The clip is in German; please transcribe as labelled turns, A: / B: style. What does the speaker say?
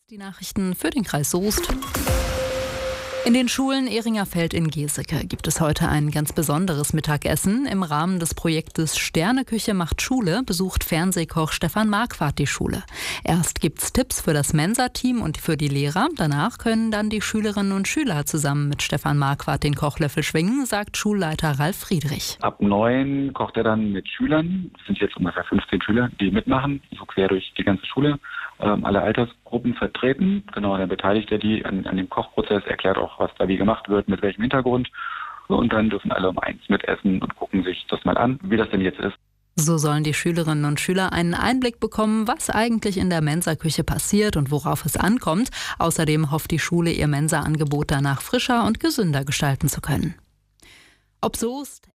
A: Die Nachrichten für den Kreis Soest. In den Schulen Ehringerfeld in Geseke gibt es heute ein ganz besonderes Mittagessen. Im Rahmen des Projektes Sterneküche macht Schule besucht Fernsehkoch Stefan Marquardt die Schule. Erst gibt's Tipps für das Mensa-Team und für die Lehrer. Danach können dann die Schülerinnen und Schüler zusammen mit Stefan Marquardt den Kochlöffel schwingen, sagt Schulleiter Ralf Friedrich.
B: Ab 9 kocht er dann mit Schülern. Es sind jetzt ungefähr 15 Schüler, die mitmachen, so quer durch die ganze Schule. Alle Altersgruppen vertreten. Genau, dann beteiligt er die an dem Kochprozess, erklärt auch, was da wie gemacht wird, mit welchem Hintergrund. Und dann dürfen alle um 1 mitessen und gucken sich das mal an, wie das denn jetzt ist.
A: So sollen die Schülerinnen und Schüler einen Einblick bekommen, was eigentlich in der Mensaküche passiert und worauf es ankommt. Außerdem hofft die Schule, ihr Mensa-Angebot danach frischer und gesünder gestalten zu können. Ob Soest